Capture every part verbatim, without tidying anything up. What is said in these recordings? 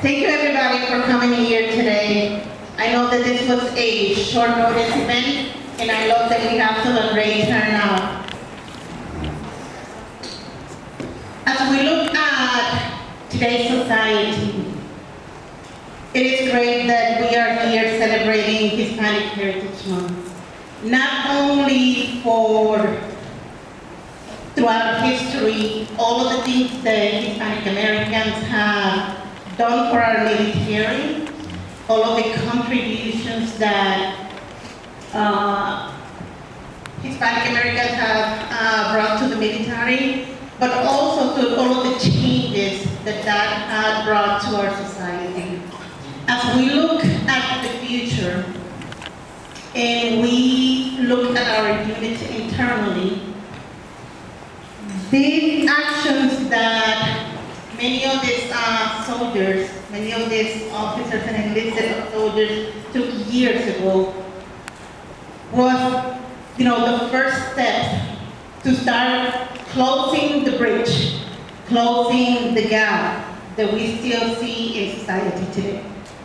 Thank you everybody for coming here today. I know that this was a short notice event, and I love that we have such a great turnout. As we look at today's society, it is great that we are here celebrating Hispanic Heritage Month. Not only for throughout history, all of the things that Hispanic Americans have done for our military, all of the contributions that uh, Hispanic Americans have uh, brought to the military, but also to all of the changes that that has brought to our society. As we look at the future, and we look at our units internally, these actions that many of these uh, soldiers, many of these officers and enlisted soldiers took years ago was, you know, the first step to start closing the breach, closing the gap that we still see in society today.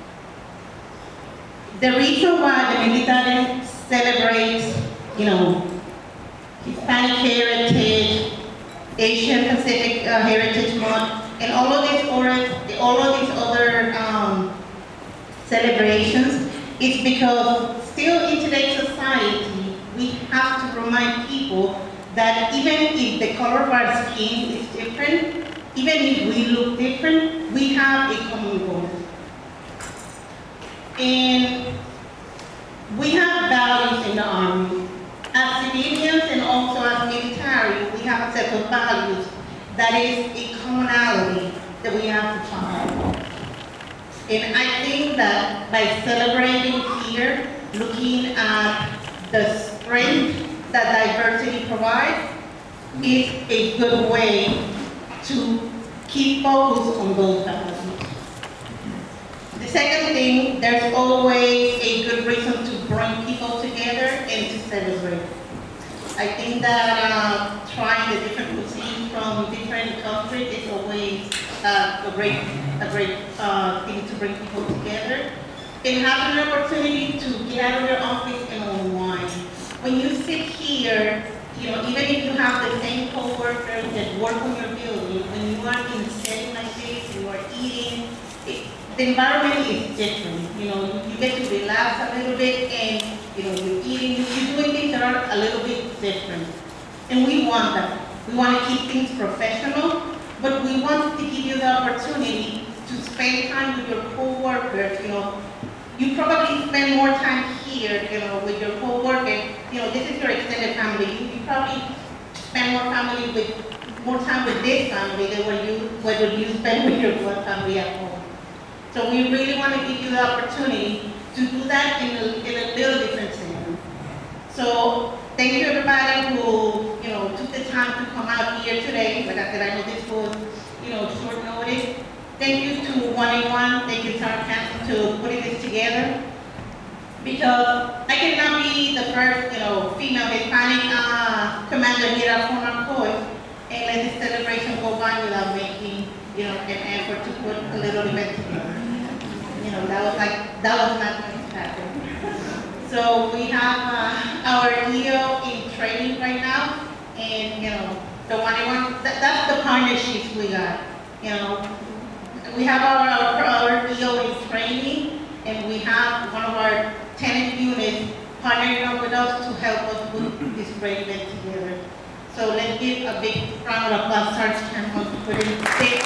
The reason why the military celebrates, you know, Hispanic heritage, Asian Pacific uh, Heritage Month, and all of these other, all of these other um, celebrations, is because still in today's society, we have to remind people that even if the color of our skin is different, even if we look different, we have a common goal. And we have values in the Army. As civilians and also as military, we have a set of values that is a commonality that we have to follow. And I think that by celebrating here, looking at the strength that diversity provides, is a good way to keep focus on those values. The second thing, there's always a good reason to bring people together and to celebrate. I think that uh, trying the different cuisines from different countries is always uh, a great, a great uh, thing to bring people together. And have an opportunity to get out of your office and unwind. When you sit here, you know, even if you have the same co-workers that work on your building, when you are in a setting like this, you are eating, it, the environment is different. You know, you get to relax a little bit, and you know, you're eating, you're doing things that are a little bit different. And we want that. We want to keep things professional, but we want to give you the opportunity to spend time with your co-workers. You know, you probably spend more time here, you know, with your co-workers. You know, this is your extended family. You, you probably spend more family with more time with this family than what you what you spend with your family at home. So we really want to give you the opportunity to do that in a, in a little different setting. So thank you everybody who, you know, took the time to come out here today. Like I said, I know this was, you know, short notice. Thank you to one A one, thank you to our council to putting this together. Because I cannot be the first, you know, female Hispanic uh, commander here at Fort McCoy and let this celebration go by without making, you know, an effort to put a little event together. You know, that was like, that was not going to happen. So we have uh, our E O in training right now, and you know, the one I want, that, that's the partnerships we got. You know, we have our, our, our E O in training, and we have one of our tenant units partnering up with us to help us put this great event together. So let's give a big round of applause to Sergeant Campbell for putting this